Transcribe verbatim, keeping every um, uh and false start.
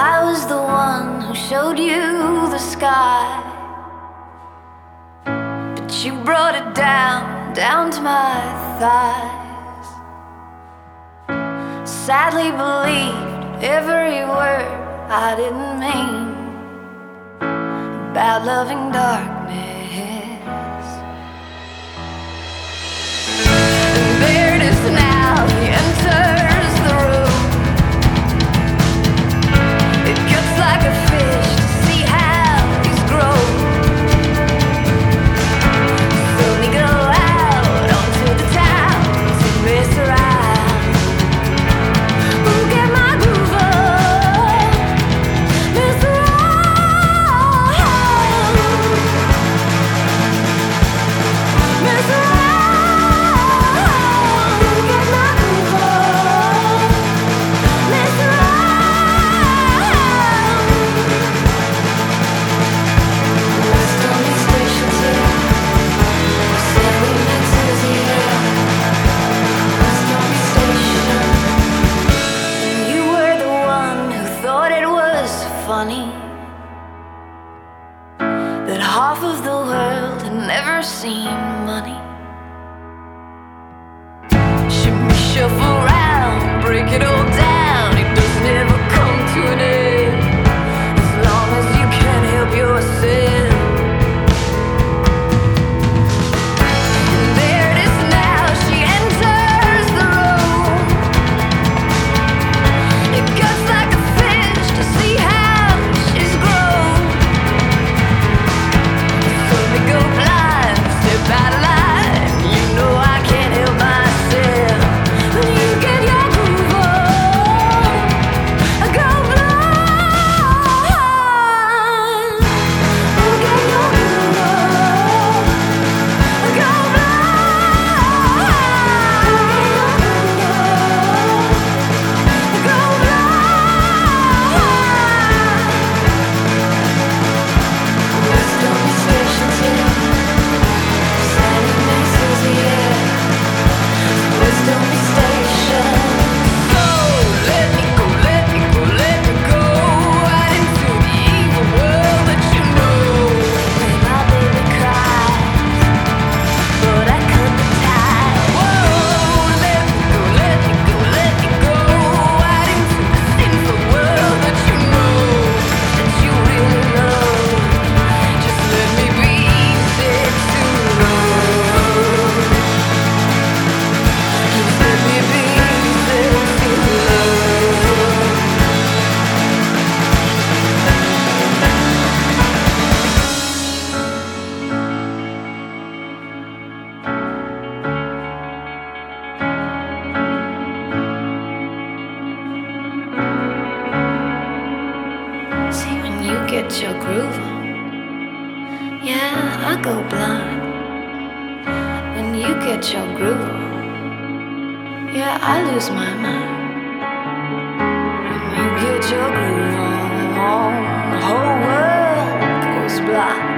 I was the one who showed you the sky, but you brought it down, down to my thighs. Sadly believed every word I didn't mean about loving darkness. And there it is now, he enters the room. It cuts like a fish to see how he's grown. So we go out onto the town to mess around. We'll get my groove on, mess around, mess around. We'll get my groove on, mess around. West Army Station's here, sailing into the air. West Army Station. And you were the one who thought it was funny that half of the world had never seen money. Shimmy, shuffle round, break it all down. It doesn't ever come to an end as long as you can't help yourself. And there it is now, she enters the room. It cuts like a fish to see how she's grown. So we go blind, step out of line. You know I can't help myself. When you get your groove on, I go blind. You get your groove on, I go blind. You get your groove on, I go blind. West Army Station's here, standing next to the air. West Army Station. So let me go, let me go, let me go out into the evil world that you know. When my baby cries, but I cut the tie. Whoa, let me go, let me go, let me go out into the sinful world that you know, that you really love. Just let me be set to love. Just let me be set to love. See, when you get your groove on, yeah, I go blind. When you get your groove on, yeah, I lose my mind. When you get your groove on, the whole world goes blind.